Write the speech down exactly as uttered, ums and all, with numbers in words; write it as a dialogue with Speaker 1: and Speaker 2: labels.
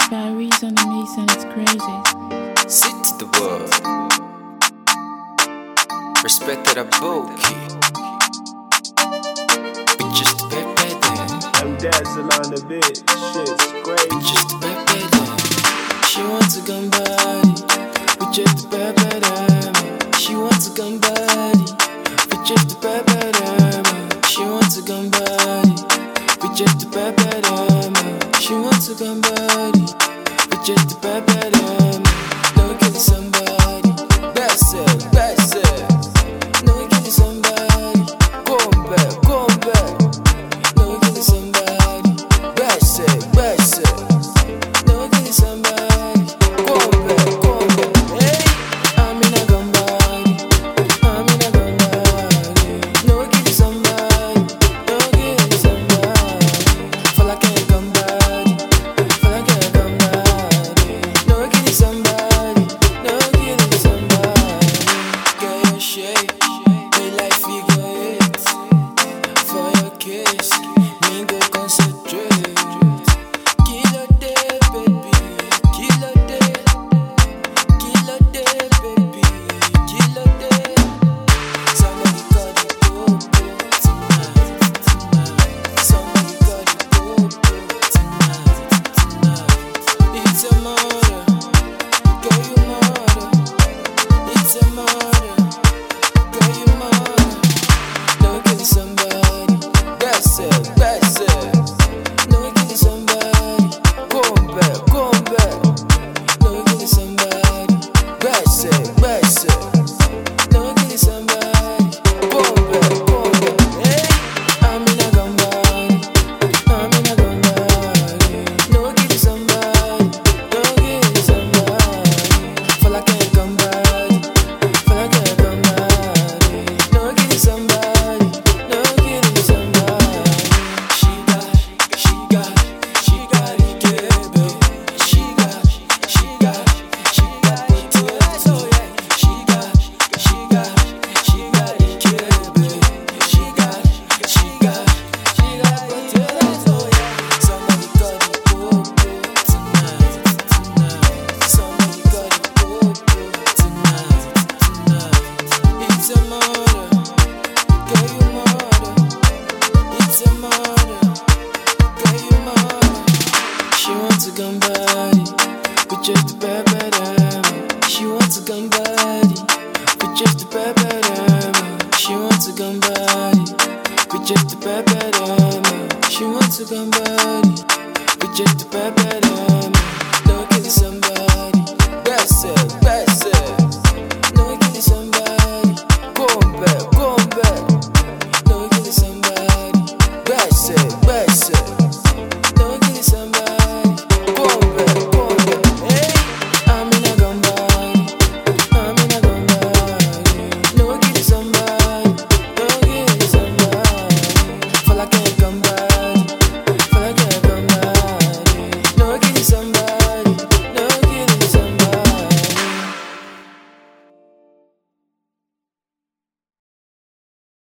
Speaker 1: by reason and reason, it's crazy.
Speaker 2: Sit to the world. Respect that Aboki. Bitches to pepe them.
Speaker 3: I'm dazzling on the bit. Shit's crazy.
Speaker 2: Bitches to pepe them. She wants a gun body. Bitches to pepe them. She wants a gun body. Bitches to pepe them. She wants a gun body. Bitches to pepe them. She wants a gun body. Bitches to pepe them. No kill somebody. That's it, that's it. No kill somebody. Go back, go back. No kill somebody. That's it, that's it. No kill somebody. Go back, go back. Hey, I'm in a gun body. I'm in a gun body. No kill somebody. No kill somebody. Feel like a gun body. Feel like a gun body. No kill somebody. No kill somebody. Get your shape. They like figure eight. For your kiss, me go concentrate. Kill a day, baby. Kill a day. Kill a day, baby. Kill a day. Somebody got it go tonight, tonight. Somebody got it go tonight, tonight. It's a murder, girl, you murder. It's a murder, girl, you murder. No kill somebody, that's it, that's it. No kill somebody, go back, go back. No kill somebody, that's it, that's it. No kill somebody, go back, go back. Hey, I'm in a gun body, I'm in a gun body. No kill somebody, no kill somebody. Feel like a gun body, feel like a gun body. No kill somebody, no kill somebody. She got, she got, she got it, yeah, baby. She got, she got, she got potato, yeah. She got, she got, she got it, yeah, baby. She got, she got, she got potato, yeah. Somebody got it, go, go, tonight, tonight. Somebody got it, go, go, tonight, tonight. It's a murder, girl, you murder. It's a murder, girl, you murder. She wants a gun body, but just to pepe them. She wants a gun body, but just to pepe them. She wants a gun body, but just to pepe them. She wants a gun body, but just to pepe them.